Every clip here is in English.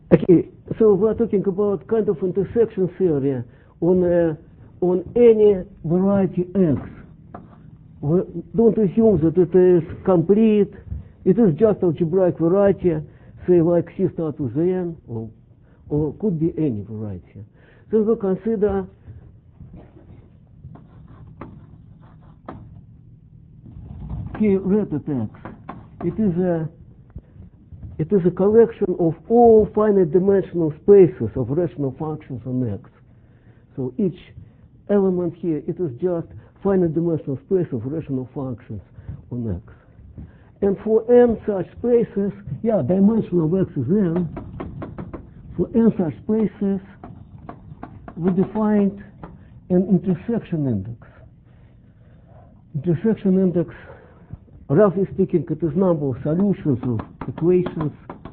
Okay, so we're talking about kind of intersection theory on any variety X. We don't assume that it is complete. It is just algebraic variety, say like C start with n, or could be any variety. Then we consider K rated X. It is a collection of all finite dimensional spaces of rational functions on X. So each element here, it is just finite dimensional space of rational functions on X. And for n such spaces, dimension of X is n. For n such spaces, we defined an intersection index. Intersection index, roughly speaking, it is number of solutions of equations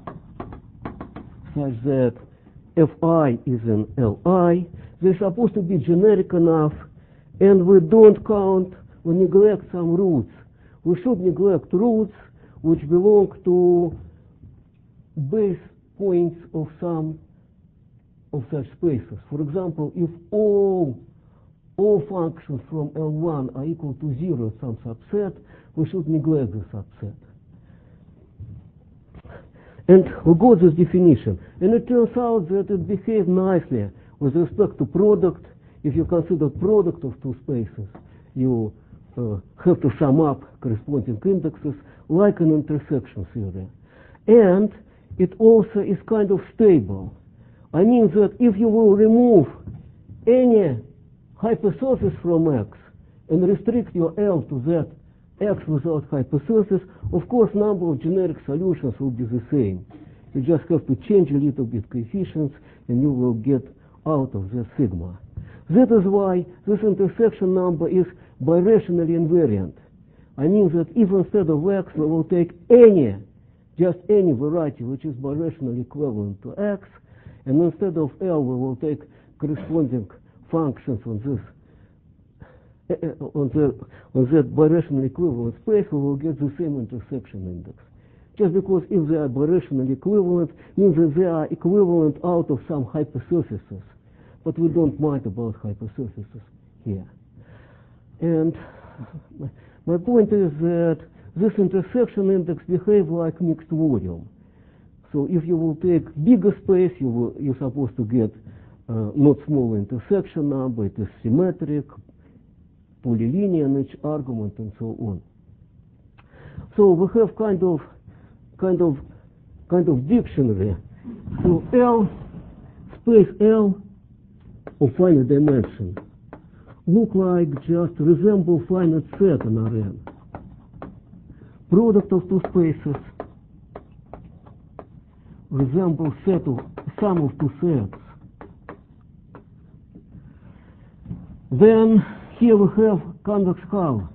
such that Fi is in Li. They're supposed to be generic enough, and we don't count, we neglect some roots. We should neglect roots which belong to base points of some of such spaces. For example, if all functions from L1 are equal to 0 at some subset, we should neglect the subset. And we got this definition. And it turns out that it behaves nicely with respect to product. If you consider product of two spaces, you have to sum up corresponding indexes like an intersection theory. And it also is kind of stable. I mean that if you will remove any hypersurface from X and restrict your L to that X without hypersurface, of course number of generic solutions will be the same. You just have to change a little bit coefficients and you will get out of the sigma. That is why this intersection number is birationally invariant. I mean that if instead of X we will take just any variety which is birationally equivalent to X, and instead of L we will take corresponding functions on this on that birational equivalent space, we will get the same intersection index. Just because if they are birational equivalent means that they are equivalent out of some hypersurfaces, but we don't mind about hypersurfaces here. And my point is that this intersection index behaves like mixed volume. So if you will take bigger space, you're supposed to get not small intersection number. It is symmetric, polylinear in each argument, and so on. So we have kind of dictionary. So L, space L of finite dimension look like just resemble finite set in Rn. Product of two spaces resemble set of sum of two sets. Then here we have convex hull.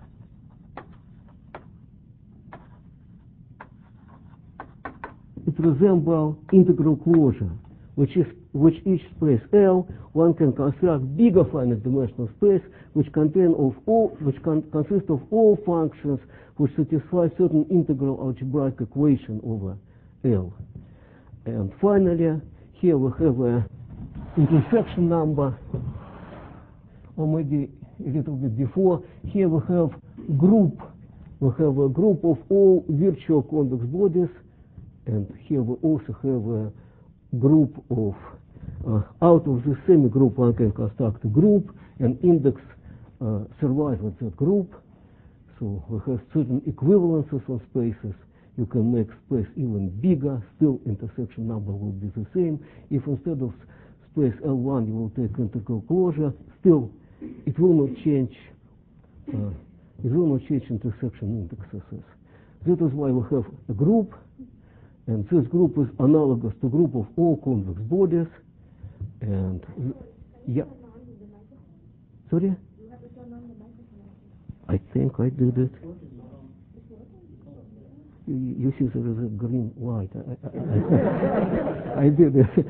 It resembles integral closure, which each space L one can construct bigger finite dimensional space which consists of all functions which satisfy certain integral algebraic equation over L. And finally, here we have a intersection number, or maybe a little bit before. Here we have group. We have a group of all virtual convex bodies, and here we also have a group of out of the same group one can construct a group, and index survives with that group. So we have certain equivalences on spaces. You can make space even bigger, still intersection number will be the same. If instead of space L1 you will take integral closure, still it will not change intersection indexes. That is why we have a group, and this group is analogous to group of all convex bodies. And sorry? I think I did it. You see there is a green light. I did it.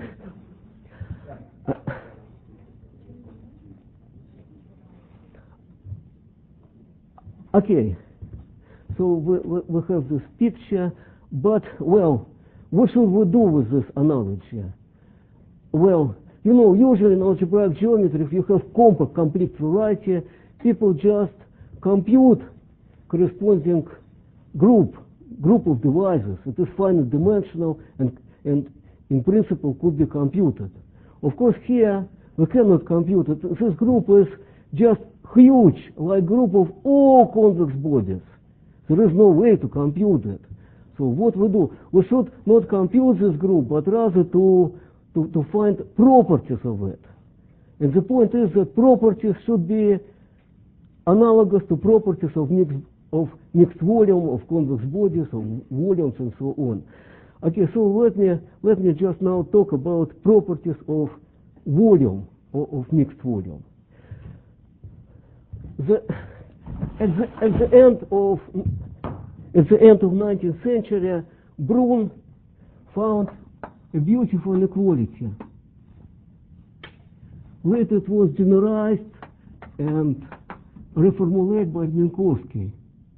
Okay, so we have this picture, but, well, what should we do with this analogy? well, you know, usually in algebraic geometry, if you have compact complete variety, people just compute corresponding group of devices. It is finite dimensional and in principle could be computed. Of course, here we cannot compute it. This group is just huge, like group of all convex bodies. There is no way to compute it. So what we do, we should not compute this group, but rather to find properties of it. And the point is that properties should be analogous to properties of mixed volume, of convex bodies, of volumes, and so on. Okay, so let me just now talk about properties of volume, of mixed volume. At the end of 19th century, Brun found a beautiful inequality. Later it was generalized and reformulated by Minkowski.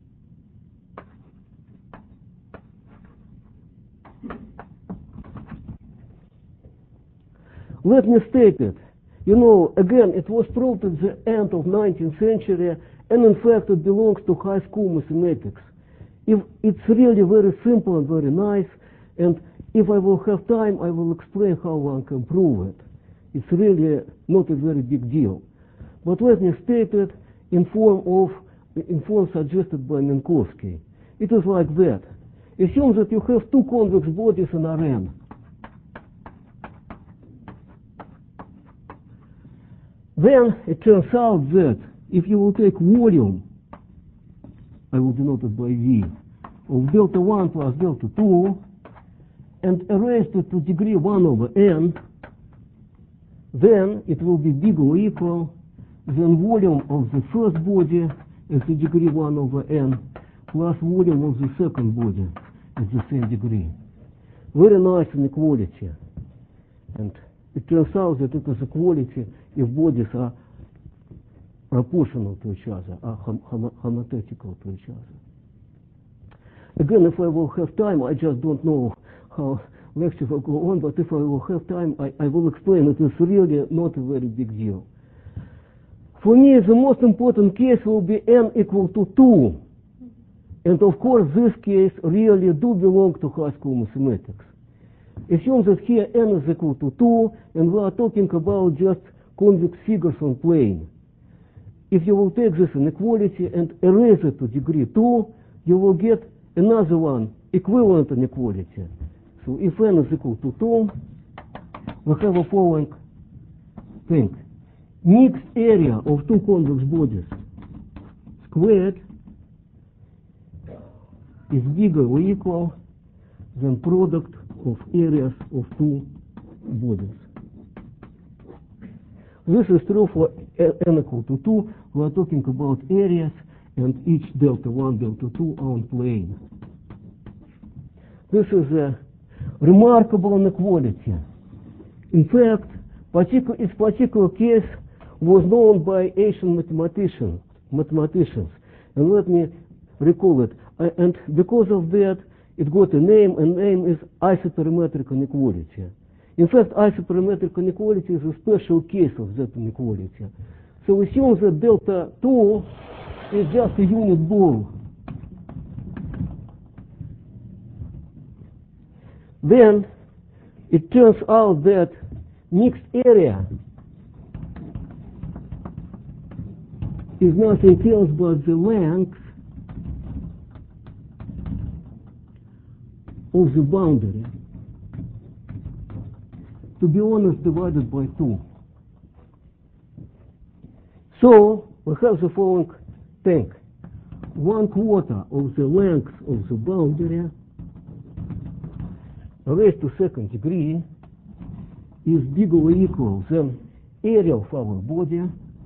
Let me state it. You know, again, it was proved at the end of 19th century, and in fact it belongs to high school mathematics. It's really very simple and very nice, and if I will have time, I will explain how one can prove it. It's really not a very big deal. But let me state it in form suggested by Minkowski. It is like that. Assume that you have two convex bodies in Rn. Then it turns out that if you will take volume, I will denote it by V, of delta 1 plus delta 2, and erase it to degree 1 over n, then it will be bigger or equal than volume of the first body at the degree 1 over n plus volume of the second body at the same degree. Very nice inequality. And it turns out that it is equality if bodies are proportional to each other, are homotetical to each other. Again, if I will have time, I just don't know how lecture will go on, but if I will have time, I will explain. It is really not a very big deal. For me, the most important case will be n equal to 2. And of course, this case really do belong to high school mathematics. Assume that here n is equal to 2, and we are talking about just convex figures on plane. If you will take this inequality and erase it to degree 2, you will get another one, equivalent inequality. So if n is equal to 2, we have a following thing. Mixed area of two convex bodies squared is bigger or equal than product of areas of two bodies. This is true for n equal to 2. We are talking about areas, and each delta 1, delta 2 are on plane. This is a remarkable inequality. In fact, its particular case was known by Asian mathematicians. And let me recall it. And because of that, it got a name, and name is isoperimetric inequality. In fact, isoperimetric inequality is a special case of that inequality. So assume that delta 2 is just a unit ball. Then it turns out that mixed area is nothing else but the length of the boundary, to be honest, divided by 2. So we have the following thing. 1/4 of the length of the boundary raised to second degree is bigger or equal than area of our body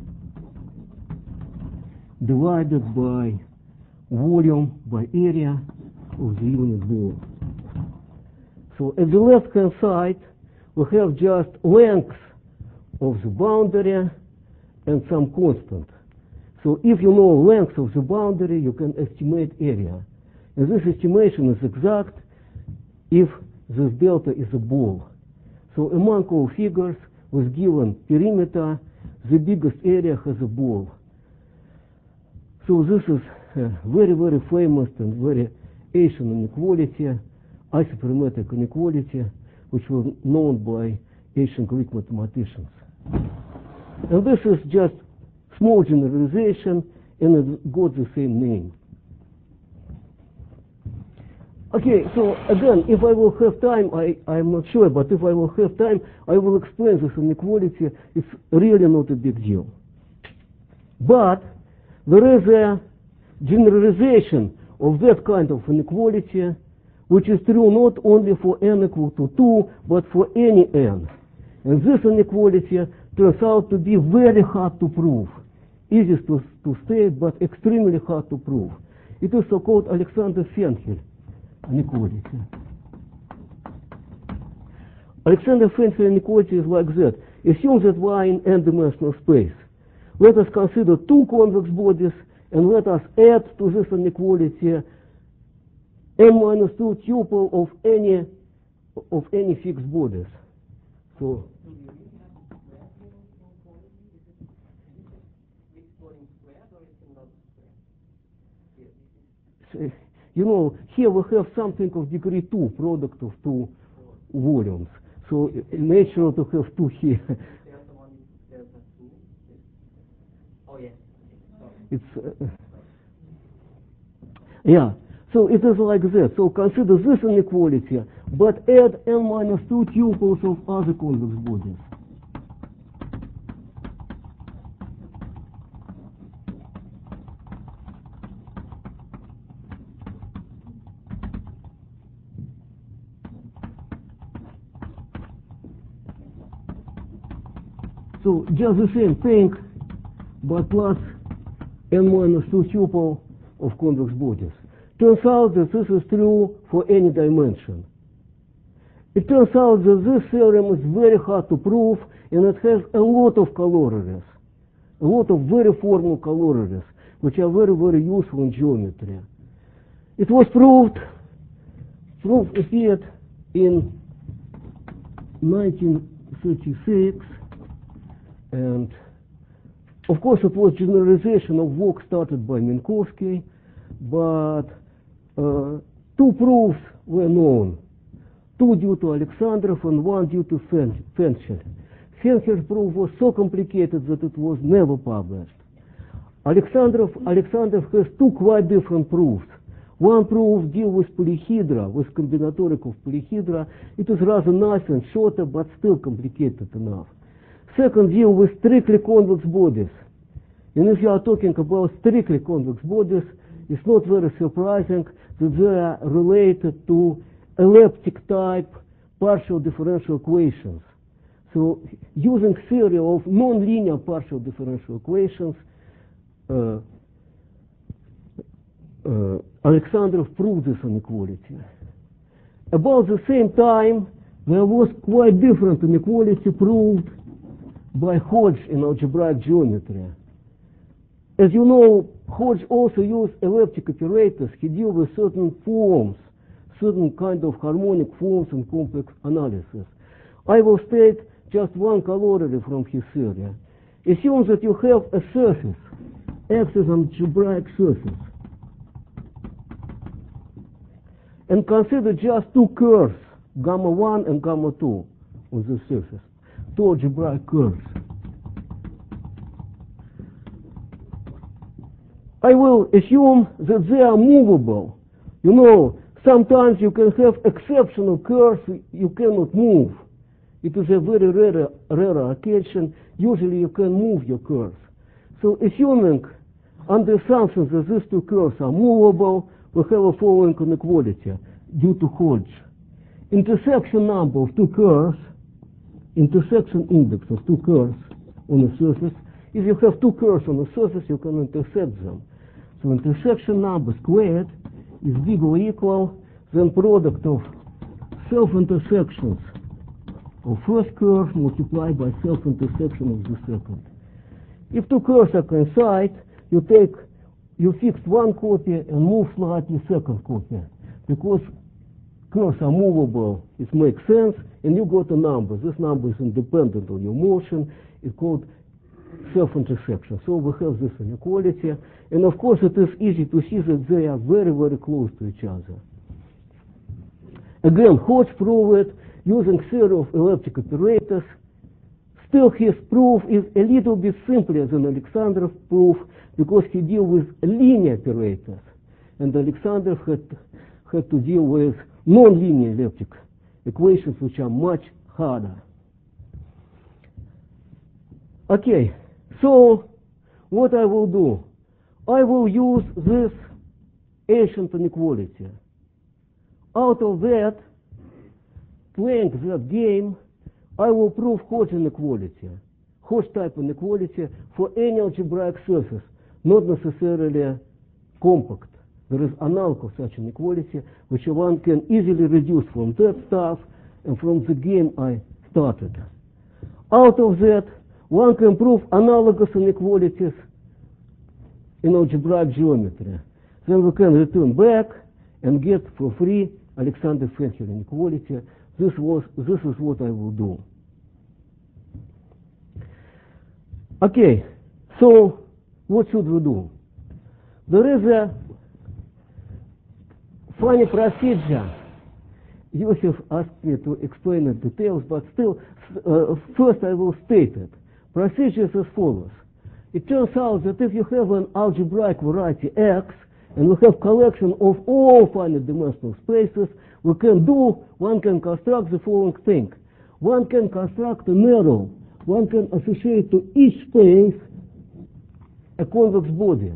divided by volume by area of the unit ball. So at the left-hand side, we have just length of the boundary and some constant. So if you know length of the boundary, you can estimate area. And this estimation is exact if this delta is a ball. So among all figures with given perimeter, the biggest area has a ball. So this is a very, very famous and very Asian inequality, isoperimetric inequality, which was known by ancient Greek mathematicians. And this is just small generalization, and it got the same name. Okay, so again, if I will have time, I'm not sure, but if I will have time, I will explain this inequality. It's really not a big deal. But there is a generalization of that kind of inequality, which is true not only for n equal to 2, but for any n. And this inequality turns out to be very hard to prove. Easy to state, but extremely hard to prove. It is so-called Alexander-Fenchel inequality. Alexander-Fenchel inequality is like that. Assume that we are in n-dimensional space. Let us consider two convex bodies, and let us add to this inequality n minus 2 tuple of any fixed bodies. So you know, here we have something of degree 2, product of two volumes. So natural to have 2 here. Oh, yes. It's yeah. So it is like that. So consider this inequality, but add n minus 2 tuples of other convex bodies. So just the same thing, but plus n minus 2 tuple of convex bodies. Turns out that this is true for any dimension. It turns out that this theorem is very hard to prove, and it has a lot of corollaries, a lot of very formal corollaries, which are very, very useful in geometry. It was proved appeared in 1936, and of course it was generalization of work started by Minkowski, but 2 proofs were known, 2 due to Alexandrov and 1 due to Fenchel. Fenchel's proof was so complicated that it was never published. Alexandrov has 2 quite different proofs. One proof deals with polyhedra, with combinatoric of polyhedra. It is rather nice and shorter, but still complicated enough. Second deal with strictly convex bodies. And if you are talking about strictly convex bodies, it's not very surprising that they are related to elliptic type partial differential equations. So using theory of nonlinear partial differential equations, Alexandrov proved this inequality. About the same time, there was quite different inequality proved by Hodge in algebraic geometry. As you know, Hodge also used elliptic operators. He dealt with certain forms, certain kind of harmonic forms in complex analysis. I will state just one corollary from his theory. Assume that you have a surface, X is an algebraic surface, and consider just 2 curves, gamma 1 and gamma 2 on the surface, 2 algebraic curves. I will assume that they are movable. You know, sometimes you can have exceptional curves you cannot move. It is a very rare occasion. Usually you can move your curves. So assuming, under assumption that these 2 curves are movable, we have a following inequality due to Hodge. Intersection number of 2 curves, intersection index of 2 curves on a surface. If you have 2 curves on a surface, you can intersect them. So intersection number squared is big or equal than product of self-intersections of first curve multiplied by self-intersection of the second. If 2 curves are coincide, you fix one copy and move slightly second copy, because curves are movable, it makes sense, and you got a number. This number is independent on your motion. It's called self-intersection. So we have this inequality, and of course it is easy to see that they are very, very close to each other. Again, Hodge proved it using theory of elliptic operators. Still, his proof is a little bit simpler than Alexandrov's proof because he deals with linear operators, and Alexandrov had to deal with non-linear elliptic equations, which are much harder. Okay, so what I will do, I will use this ancient inequality. Out of that, playing that game, I will prove Hodge inequality, Hodge type inequality for any algebraic surface, not necessarily compact. There is analog of such inequality, which one can easily reduce from that stuff and from the game I started. Out of that, one can prove analogous inequalities in algebraic geometry. Then we can return back and get for free Alexander-Fenchel inequality. This is what I will do. Okay, so what should we do? There is a funny procedure. Yosef asked me to explain in details, but still, first I will state it. Procedure is as follows. It turns out that if you have an algebraic variety X, and we have collection of all finite dimensional spaces, one can construct the following thing. One can construct an arrow. One can associate to each space a convex body,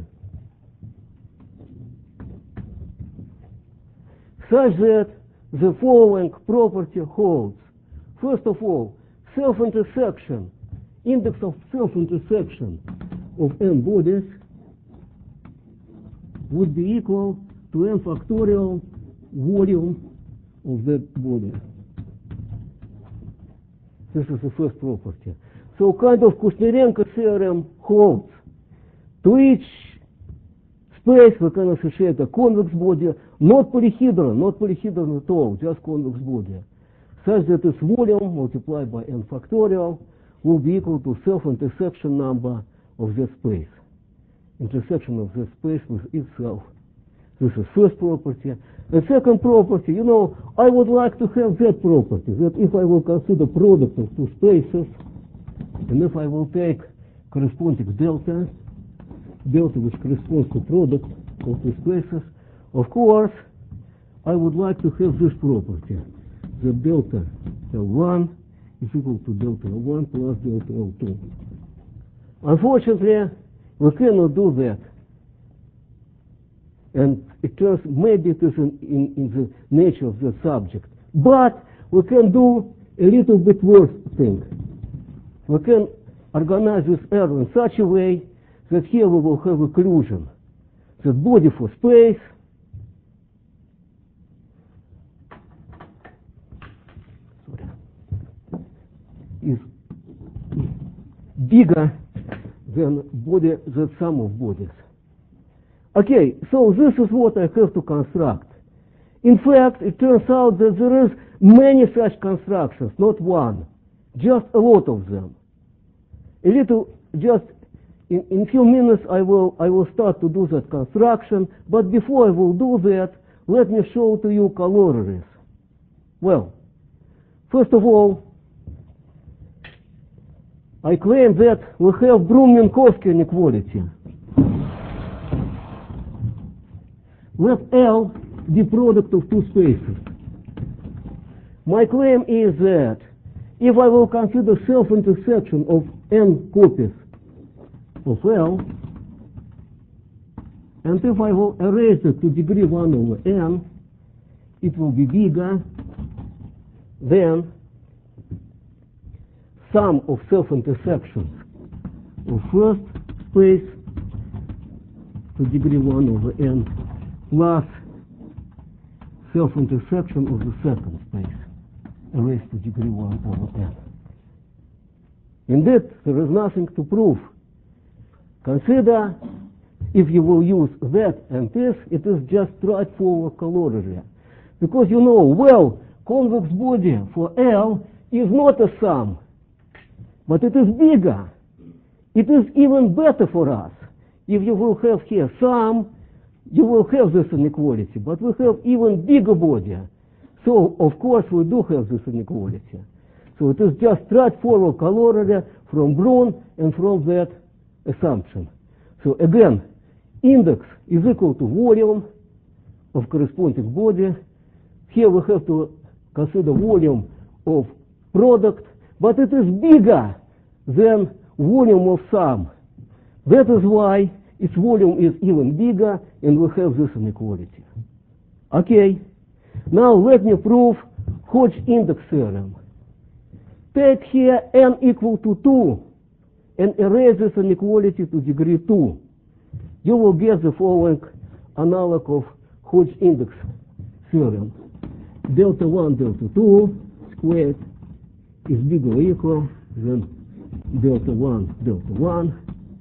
such that the following property holds. First of all, self-intersection, index of self-intersection of n bodies would be equal to n factorial volume of that body. This is the first property. So kind of Kushnirenko theorem holds. To each space we can associate a convex body, not polyhedron at all, just convex body, such that its volume multiplied by n factorial will be equal to self-intersection number of that space. Intersection of that space with itself. This is first property. The second property, I would like to have that property, that if I will consider product of two spaces, and if I will take corresponding delta which corresponds to product of two spaces, of course, I would like to have this property, that delta L1 is equal to delta L1 plus delta L2. Unfortunately, we cannot do that. And it turns maybe it is in the nature of the subject. But we can do a little bit worse thing. We can organize this error in such a way that here we will have occlusion. The body for space is bigger than body, the sum of bodies. Okay, so this is what I have to construct. In fact, it turns out that there is many such constructions, not one, just a lot of them. Just in few minutes I will start to do that construction, but before I will do that, let me show to you corollaries. Well, first of all, I claim that we have Brun-Minkowski inequality. Let L be product of two spaces. My claim is that if I will consider self-intersection of n copies of L, and if I will erase it to degree 1 over n, it will be bigger than sum of self-intersections of first space to degree 1 over n plus self-intersection of the second space raised to degree 1 over n. Indeed, there is nothing to prove. Consider, if you will use that and this, it is just straightforward corollary. Because you know, well, convex body for L is not a sum, but it is bigger. It is even better for us. If you will have here sum, you will have this inequality, but we have even bigger body. So, of course, we do have this inequality. So it is just straightforward corollary from Brun and from that assumption. So again, index is equal to volume of corresponding body. Here we have to consider volume of product, but it is bigger than volume of sum. That is why its volume is even bigger, and we have this inequality. Okay, now let me prove Hodge index theorem. Take here n equal to 2 and erase this inequality to degree 2. You will get the following analog of Hodge index theorem. Delta 1, delta 2 squared is bigger or equal than delta 1, delta 1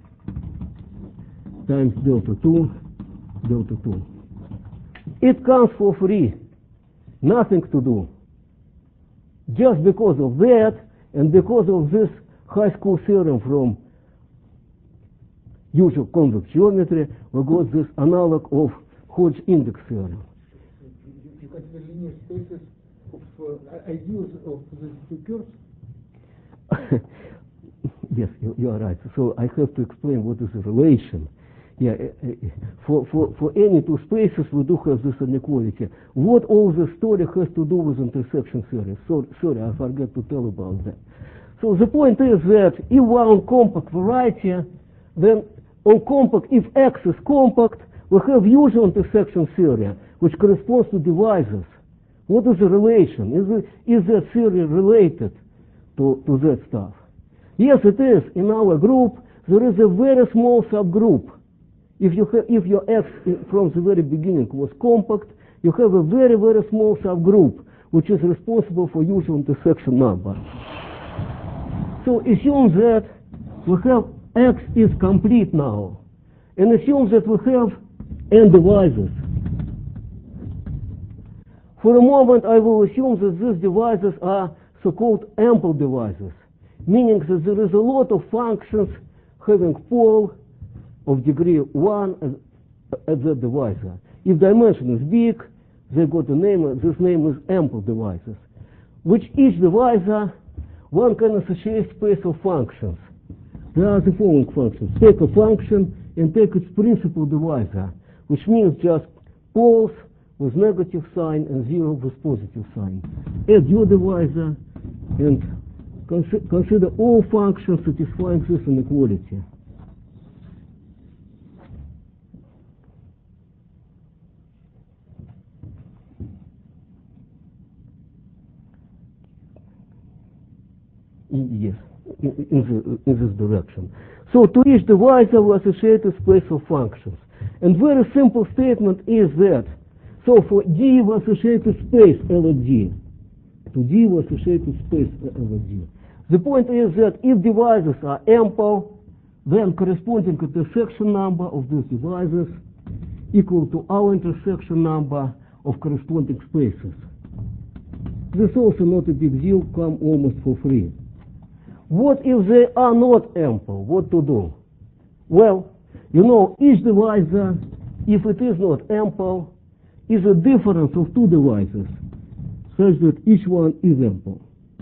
times delta 2, delta 2. It comes for free, nothing to do. Just because of that, and because of this high school theorem from usual convex geometry, we got this analog of Hodge index theorem. You consider linear spaces of ideals of the two curves? Yes, you are right. So I have to explain what is the relation. Yeah, for any two spaces we do have this inequality. What all the story has to do with intersection theory? Sorry, I forgot to tell about that. So the point is that if we are on compact variety, then on compact, if X is compact, we have usual intersection theory, which corresponds to divisors. What is the relation? Is that theory related to that stuff? Yes, it is. In our group, there is a very small subgroup. If your X from the very beginning was compact, you have a very, very small subgroup, which is responsible for usual intersection number. So assume that we have X is complete now, and assume that we have n divisors. For a moment, I will assume that these divisors are so-called ample divisors, meaning that there is a lot of functions having pole of degree 1 at the divisor. If dimension is big, they got a name, this name is ample divisors, which each divisor one can associate space of functions. There are the following functions. Take a function and take its principal divisor, which means just poles with negative sign and 0 with positive sign. Add your divisor and consider all functions satisfying this inequality. Yes, in this direction. So to each divisor we associate a space of functions. And very simple statement is that, so for D we associate a space L at D. To D we associate a space L at D. The point is that if divisors are ample, then corresponding intersection number of these divisors equal to our intersection number of corresponding spaces. This is also not a big deal, come almost for free. What if they are not ample? What to do? Well, you know, each divisor, if it is not ample, is a difference of two divisors, such that each one is ample.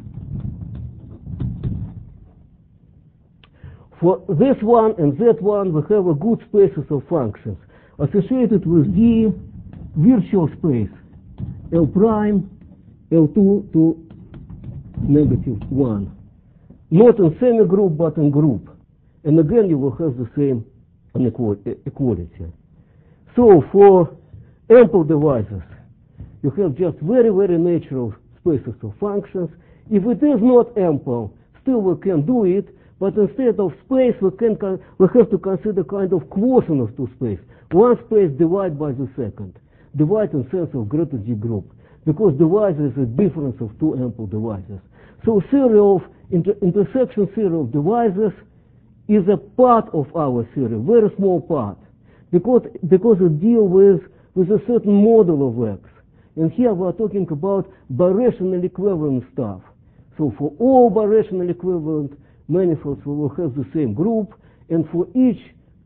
For this one and that one, we have a good spaces of functions associated with D virtual space L prime L2 to negative 1. Not in semi-group, but in group. And again, you will have the same equality. So for ample divisors, you have just very, very natural spaces of functions. If it is not ample, still we can do it, but instead of space, we have to consider kind of quotient of two spaces. One space divided by the second. Divide in sense of greater G group. Because divisor is a difference of two ample divisors. So theory of intersection theory of divisors is a part of our theory, very small part, because it deals with a certain model of X. And here we are talking about birational equivalent stuff. So for all birational equivalent manifolds, we will have the same group, and for each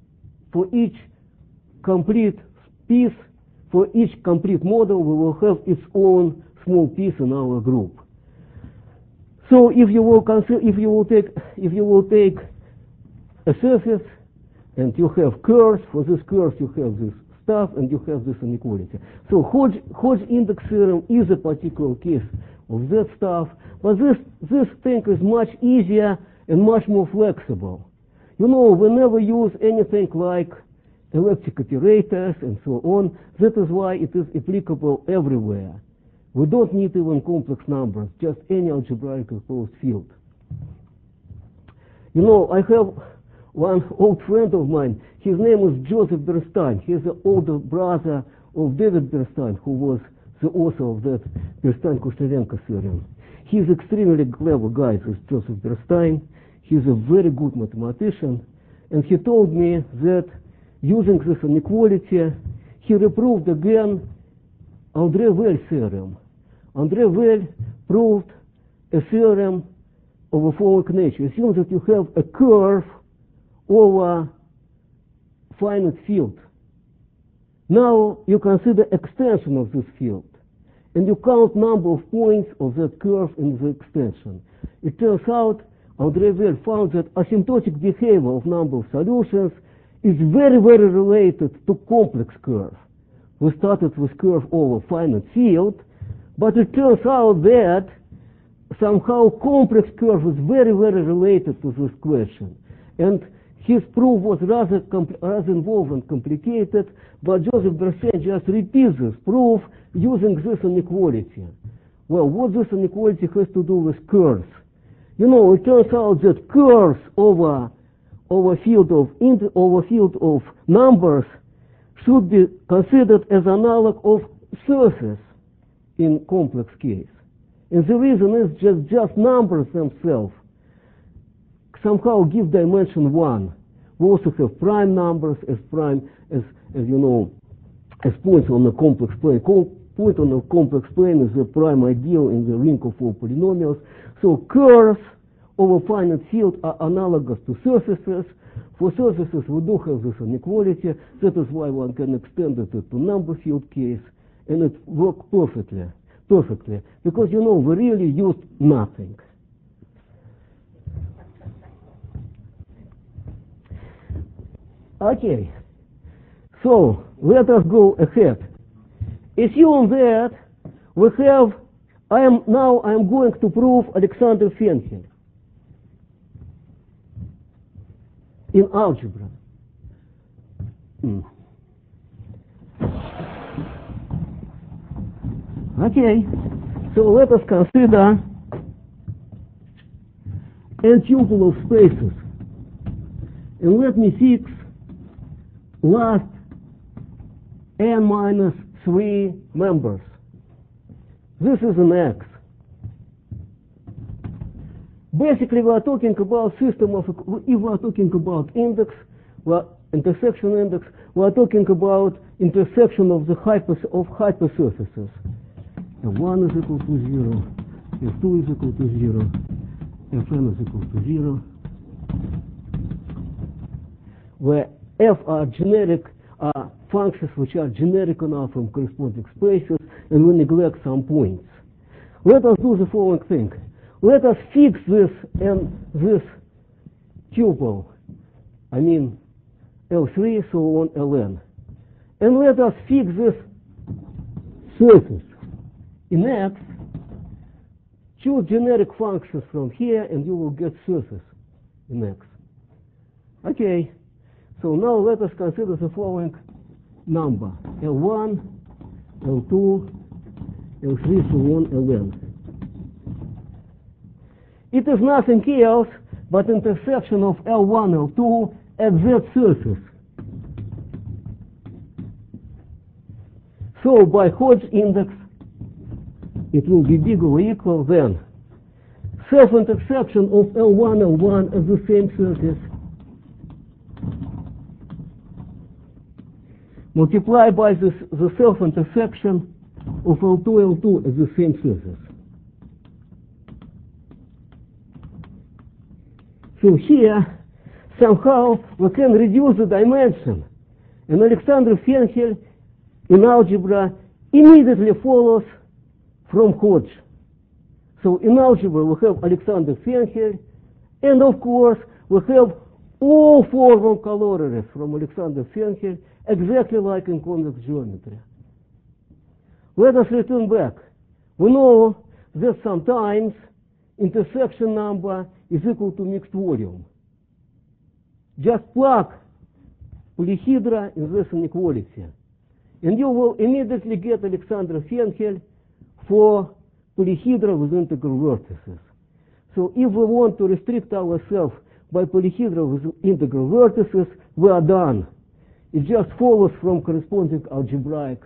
complete piece, for each complete model, we will have its own small piece in our group. So if you will take a surface, and you have curves, for this curve you have this stuff, and you have this inequality. So Hodge index theorem is a particular case of that stuff, but this thing is much easier and much more flexible. You know, we never use anything like elliptic iterators and so on. That is why it is applicable everywhere. We don't need even complex numbers, just any algebraically closed field. You know, I have one old friend of mine. His name is Joseph Bernstein. He's the older brother of David Bernstein, who was the author of that Bernstein-Koshnarenko theorem. He's extremely clever guy, this Joseph Bernstein. He's a very good mathematician. And he told me that using this inequality, he reproved again André-Weil theorem. André-Weil proved a theorem of a following nature. Assume that you have a curve over finite field. Now you consider extension of this field, and you count number of points of that curve in the extension. It turns out André-Weil found that asymptotic behavior of number of solutions is very, very related to complex curve. We started with curve over finite field, but it turns out that somehow complex curve is very, very related to this question. And his proof was rather involved and complicated, but Joseph Bernstein just repeats this proof using this inequality. Well, what this inequality has to do with curves? You know, it turns out that curves over field of numbers should be considered as analog of surface in complex case. And the reason is just numbers themselves somehow give dimension 1. We also have prime numbers as you know, as points on a complex plane. Point on a complex plane is the prime ideal in the ring of all polynomials. So curves over finite field are analogous to surfaces. For surfaces, we do have this inequality. That is why one can extend it to number field case, and it works perfectly. Because, you know, we really used nothing. Okay, so let us go ahead. Assume that we have, I am going to prove Alexander Fenhiel in algebra. Okay, so let us consider n tuple of spaces, and let me fix last n minus 3 members. This is an X. Basically, we are talking about system of, if we are talking about index, intersection index, we are talking about intersection of the hypersurfaces. F1 is equal to 0, F2 is equal to 0, Fn is equal to 0, where F are generic functions which are generic enough from corresponding spaces, and we neglect some points. Let us do the following thing. Let us fix this tuple, I mean L3, so on, Ln. And let us fix this surface in X. Choose generic functions from here, and you will get surface in X. Okay, so now let us consider the following number: L1, L2, L3, so on, Ln. It is nothing else but intersection of L1, L2 at that surface. So by Hodge index, it will be bigger or equal than self-intersection of L1, L1 at the same surface multiplied by the self-intersection of L2, L2 at the same surface. So here, somehow, we can reduce the dimension. And Alexander Fenchel in algebra immediately follows from Hodge. So in algebra, we have Alexander Fenchel, and of course, we have all formal corollaries from Alexander Fenchel, exactly like in convex geometry. Let us return back. We know that sometimes intersection number is equal to mixed volume. Just plug polyhedra in this inequality, and you will immediately get Alexander Fenchel for polyhedra with integral vertices. So if we want to restrict ourselves by polyhedra with integral vertices, we are done. It just follows from corresponding algebraic.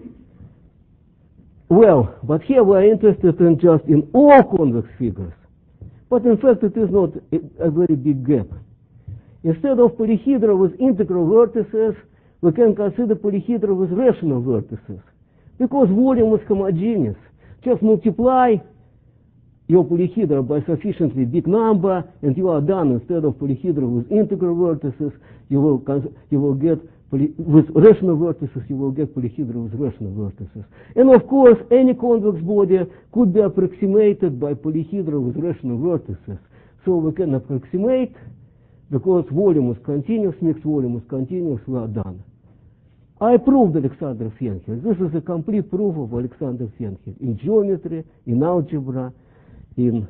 Well, but here we are interested in just in all convex figures. But in fact, it is not a very big gap. Instead of polyhedra with integral vertices, we can consider polyhedra with rational vertices. Because volume is homogeneous. Just multiply your polyhedra by sufficiently big number, and you are done. Instead of polyhedra with integral vertices, you will get with rational vertices, you will get polyhedra with rational vertices. And of course, any convex body could be approximated by polyhedra with rational vertices. So we can approximate, because volume is continuous, mixed volume is continuous, we are done. I proved Alexander Fenchel. This is a complete proof of Alexander Fenchel in geometry, in algebra, and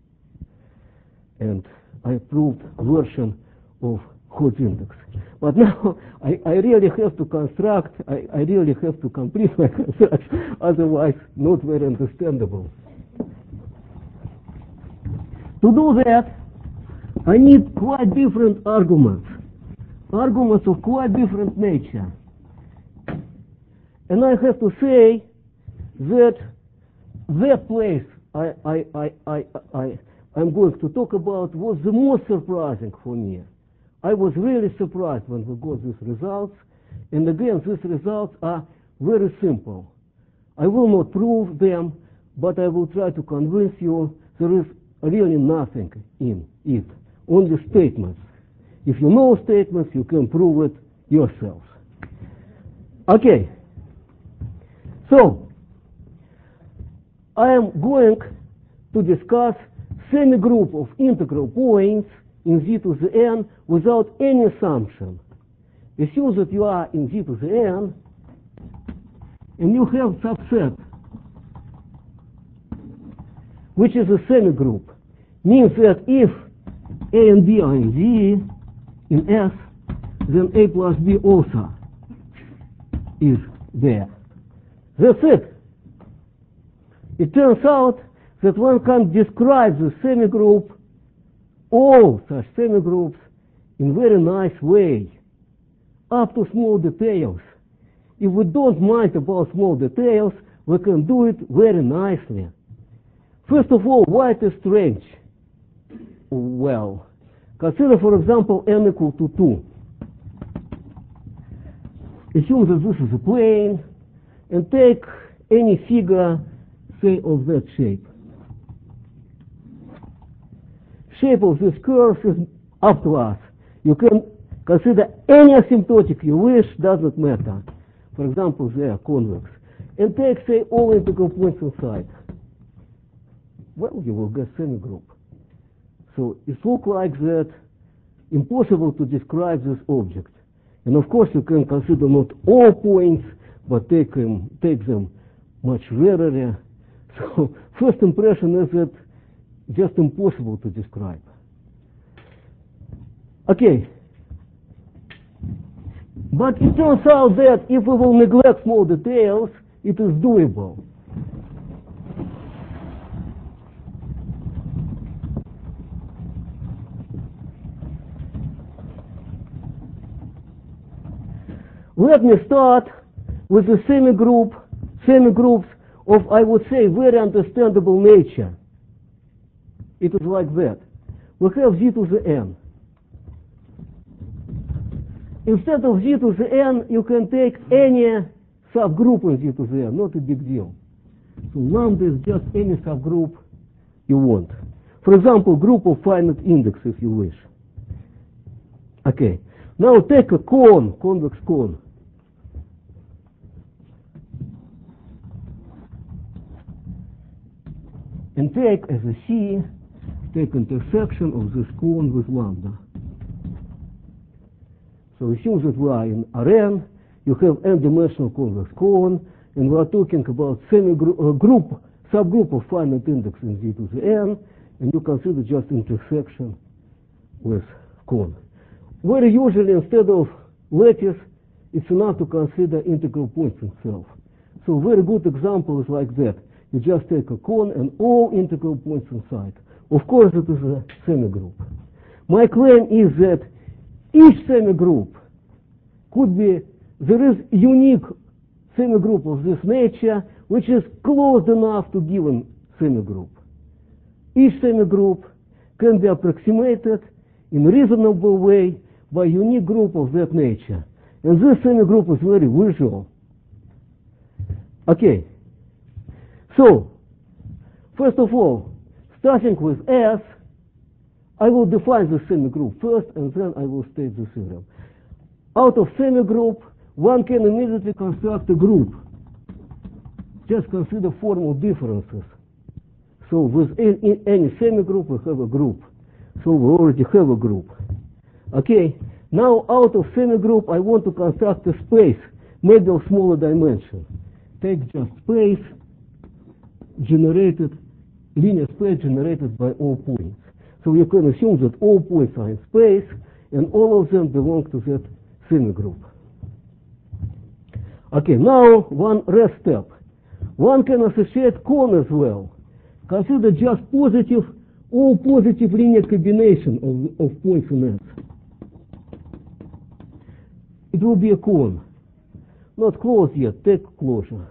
I proved version of Hodge index. But now I really have to construct, I really have to complete my construction, otherwise not very understandable. To do that, I need quite different arguments of quite different nature. And I have to say that that place I'm going to talk about was the most surprising for me. I was really surprised when we got these results. And again, these results are very simple. I will not prove them, but I will try to convince you there is really nothing in it, only statements. If you know statements, you can prove it yourselves. Okay. So, I am going to discuss semigroup of integral points in z to the n without any assumption. Assume that you are in z to the n and you have subset which is a semigroup. Means that if a and b are in z, in S, then a plus b also is there. That's it. It turns out that one can describe the semigroup, all such semigroups, in very nice way, up to small details. If we don't mind about small details, we can do it very nicely. First of all, why it is strange? Well, consider, for example, n equal to 2. Assume that this is a plane, and take any figure, say, of that shape. Shape of this curve is up to us. You can consider any asymptotic you wish, doesn't matter. For example, they are convex. And take, say, all integral points inside. Well, you will get semigroup. So it looks like that impossible to describe this object. And of course, you can consider not all points, but take them much rarer. So first impression is that just impossible to describe. Okay. But it turns out that if we will neglect small details, it is doable. Let me start with the semigroups of, I would say, very understandable nature. It is like that. We have z to the n. Instead of z to the n, you can take any subgroup in Z to the N, not a big deal. So lambda is just any subgroup you want. For example, group of finite index, if you wish. Okay. Now take a cone, convex cone. And take as a C, take intersection of this cone with lambda. So assume that we are in Rn, you have n-dimensional convex cone, and we are talking about subgroup of finite index in Z to the N, and you consider just intersection with cone. Very usually, instead of lattice, it's enough to consider integral points itself. So very good example is like that. You just take a cone and all integral points inside. Of course, it is a semigroup. My claim is that each semigroup could be, there is unique semigroup of this nature which is close enough to given semigroup. Each semigroup can be approximated in a reasonable way by unique group of that nature. And this semigroup is very visual. Okay. So, first of all, starting with S, I will define the semigroup first, and then I will state the theorem. Out of semigroup, one can immediately construct a group. Just consider formal differences. So with any semigroup, we have a group. So we already have a group. Okay, now out of semigroup, I want to construct a space, maybe of smaller dimension. Take just space generated, linear space generated by all points. So you can assume that all points are in space, and all of them belong to that semigroup. Okay, now one rest step. One can associate cone as well. Consider just positive, all positive linear combination of points in S. It will be a cone. Not closed yet, take closure.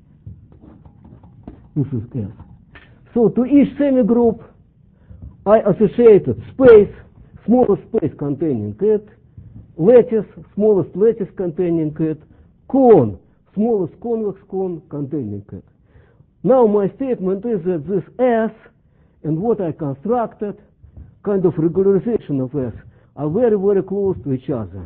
This is S. So to each semigroup, I associated space, smallest space containing it, lattice, smallest lattice containing it, cone, smallest convex cone containing it. Now my statement is that this S and what I constructed, kind of regularization of S, are very, very close to each other.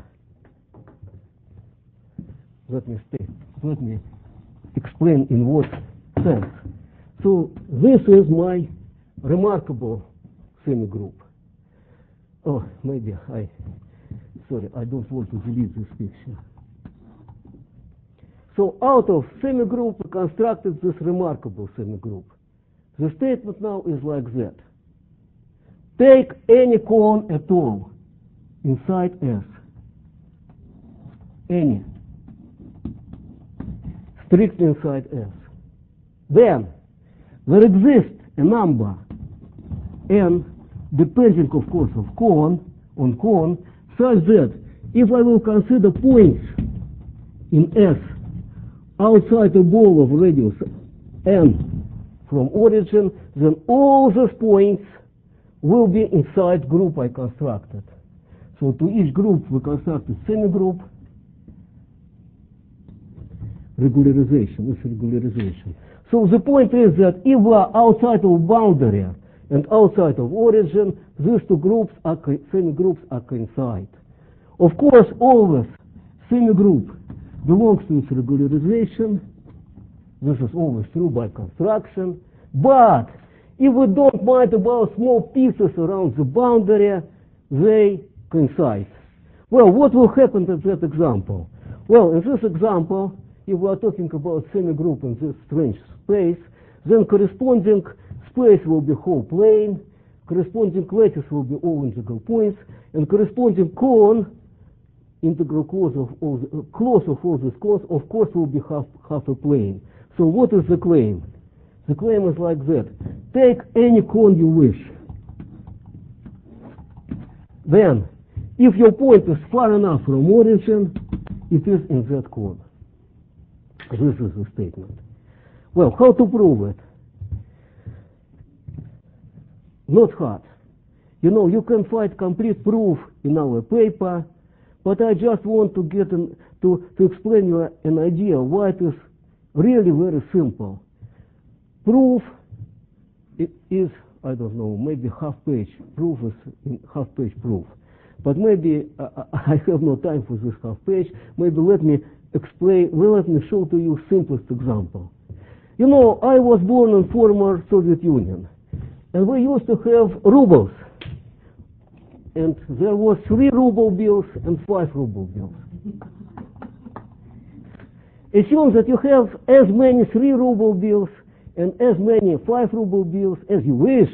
Let me explain in what sense. So this is my remarkable semigroup. Oh, maybe I don't want to delete this picture. So out of semigroup, we constructed this remarkable semigroup. The statement now is like that. Take any cone at all inside S. Any. Strictly inside S. Then, there exists a number n, depending of course on cone, such that if I will consider points in S outside a ball of radius n from origin, then all those points will be inside group I constructed. So to each group we constructed semigroup. Regularization is regularization. So the point is that if we are outside of boundary and outside of origin, these two groups are semigroups are coincide. Of course, always semigroup belongs to its regularization. This is always true by construction. But if we don't mind about small pieces around the boundary, they coincide. Well, what will happen in that example? Well, in this example, if we are talking about semigroup in this strange space, then corresponding space will be whole plane, corresponding lattice will be all integral points, and corresponding cone, integral close of all these cones, of course, will be half a plane. So what is the claim? The claim is like that. Take any cone you wish. Then, if your point is far enough from origin, it is in that cone. This is the statement. Well, how to prove it? Not hard. You know, you can find complete proof in our paper, but I just want to get to explain you an idea why it is really very simple. Proof is, I don't know, maybe half page. Proof is in half page proof. But maybe I have no time for this half page. Maybe let me explain, let me show to you simplest example. You know, I was born in former Soviet Union, and we used to have rubles. And there was 3 ruble bills and 5 ruble bills. Assume that you have as many 3 ruble bills and as many 5 ruble bills as you wish.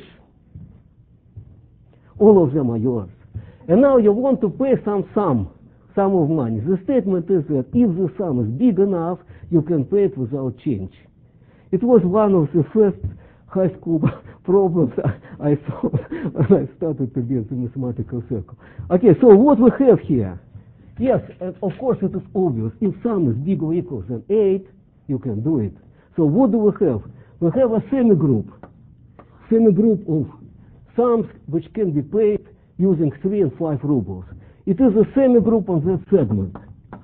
All of them are yours. And now you want to pay some sum of money. The statement is that if the sum is big enough, you can pay it without change. It was one of the first high school problems I solved when I started to get the mathematical circle. Okay, so what we have here? Yes, and of course it is obvious. If sum is big or equal than 8, you can do it. So what do we have? We have a semigroup of sums which can be paid using 3 and 5 rubles. It is a semigroup on that segment.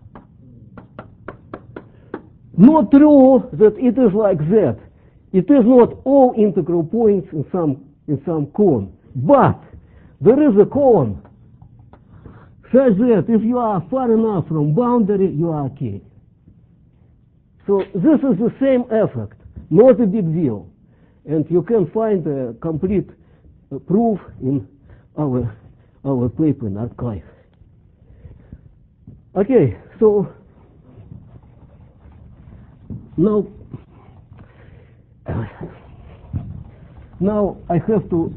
Not true that it is like that. It is not all integral points in some cone, but there is a cone such that if you are far enough from boundary, you are okay. So this is the same effect, not a big deal, and you can find a complete proof in our paper in archive. Okay, so now I have to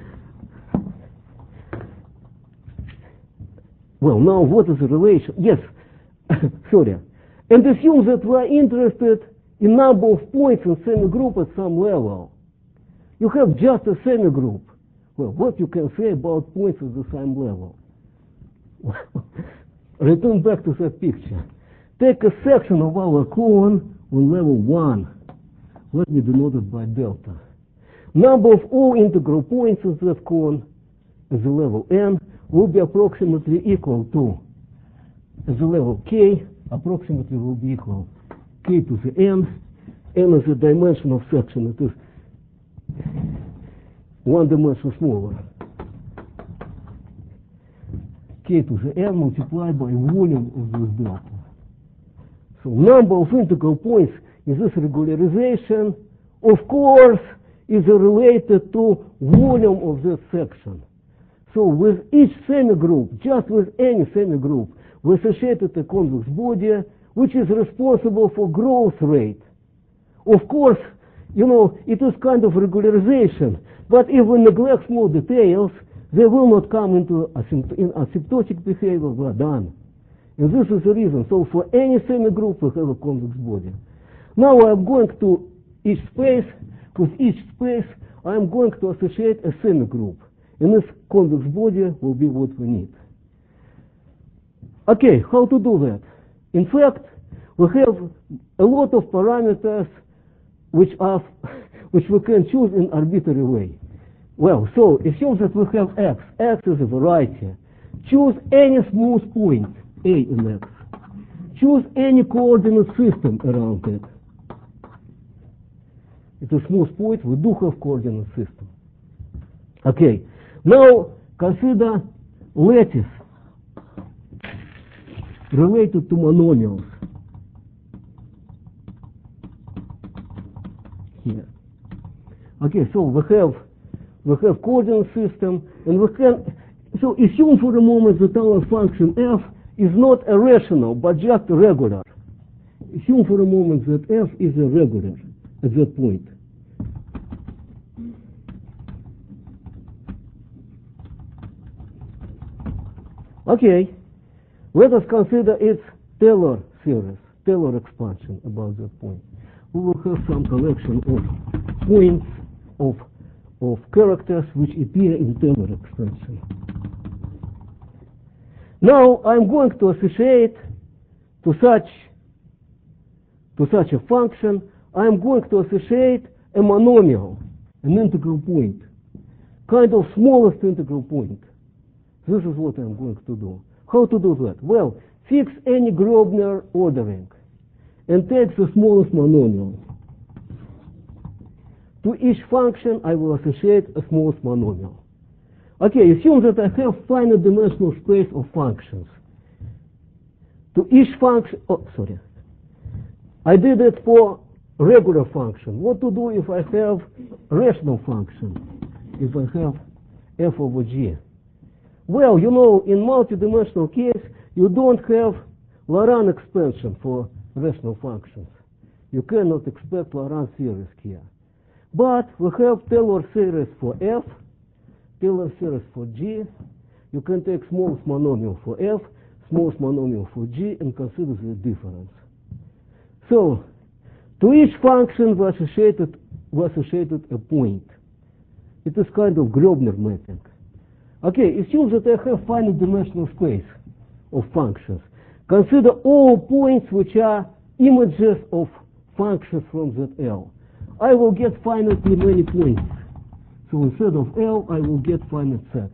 well, now what is the relation? Yes, sorry. And assume that we are interested in number of points in semigroup at some level. You have just a semigroup. Well, what you can say about points at the same level? Return back to that picture. Take a section of our cone on level 1. Let me denote it by delta. Number of all integral points in that cone at the level n will be approximately equal to, at the level k, approximately will be equal k to the n. N is the dimension of section. It is 1 dimension smaller. K to the n multiplied by volume of this delta. So number of integral points in this regularization, of course, is related to volume of this section. So with each semigroup, just with any semigroup, we associated a convex body which is responsible for growth rate. Of course, you know, it is kind of regularization, but if we neglect small details, they will not come into asymptotic behavior. We are done. And this is the reason. So for any semigroup, we have a convex body. Now I am going to each space. With each space, I am going to associate a semigroup. And this convex body will be what we need. Okay, how to do that? In fact, we have a lot of parameters which we can choose in arbitrary way. Well, so assume that we have x. X is a variety. Choose any smooth point, A in x. Choose any coordinate system around it. It's a smooth point. We do have coordinate system. Okay. Now consider lattice related to monomials. Here. Okay. So we have coordinate system, and we can. So assume for a moment that our function f is not a rational but just a regular. Assume for a moment that f is a regular at that point. Okay, let us consider its Taylor series, Taylor expansion about that point. We will have some collection of points of characters which appear in Taylor expansion. Now I'm going to associate to such a function, I'm going to associate a monomial, an integral point, kind of smallest integral point. This is what I'm going to do. How to do that? Well, fix any Grobner ordering and take the smallest monomial. To each function, I will associate a smallest monomial. Okay, assume that I have finite dimensional space of functions. To each function, I did it for regular function. What to do if I have rational function? If I have f over g? Well, you know, in multidimensional case, you don't have Laurent expansion for rational functions. You cannot expect Laurent series here. But we have Taylor series for f, Taylor series for g. You can take smallest monomial for f, smallest monomial for g, and consider the difference. So, to each function we associated a point. It is kind of Grobner mapping. Okay, assume that I have finite dimensional space of functions. Consider all points which are images of functions from ZL. I will get finitely many points. So instead of L, I will get finite set.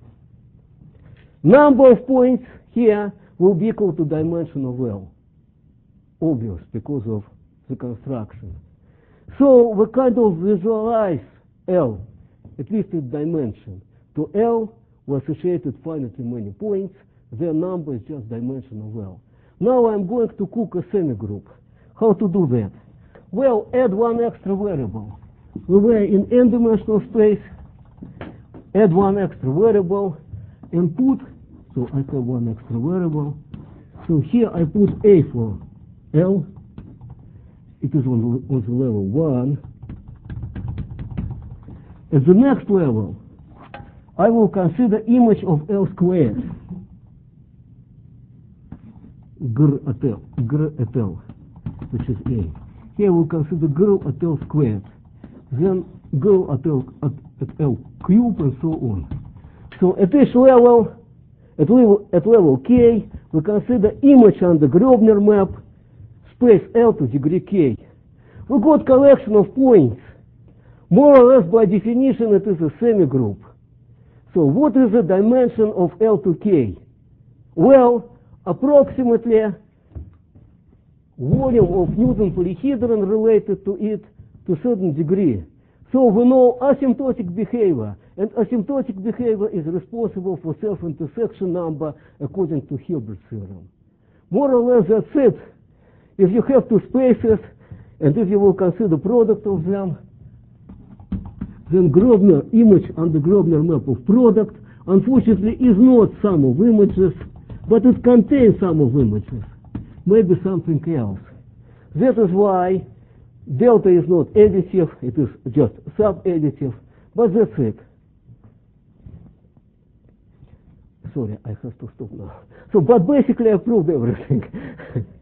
Number of points here will be equal to dimension of L. Obvious, because of the construction. So we kind of visualize L, at least its dimension. To L, we associated finitely many points. Their number is just dimension of L. Now I'm going to cook a semigroup. How to do that? Well, add one extra variable. We were in n-dimensional space. Add one extra variable and put, so I have one extra variable. So here I put A for L. It is on the level 1. At the next level, I will consider image of L squared. Gr at L, which is A. Here we'll consider gr at L squared. Then gr at L cube and so on. So at each level, at level K, we consider image on the Grobner map, space L to degree K. We got collection of points. More or less by definition it is a semigroup. So what is the dimension of L to K? Well, approximately volume of Newton polyhedron related to it to a certain degree. So we know asymptotic behavior, and asymptotic behavior is responsible for self-intersection number according to Hilbert theorem. More or less that's it. If you have two spaces, and if you will consider product of them, then Grobner image on the Grobner map of product, unfortunately, is not sum of images, but it contains sum of images, maybe something else. That is why delta is not additive, it is just sub-additive, but that's it. Sorry, I have to stop now. So, but basically I proved everything.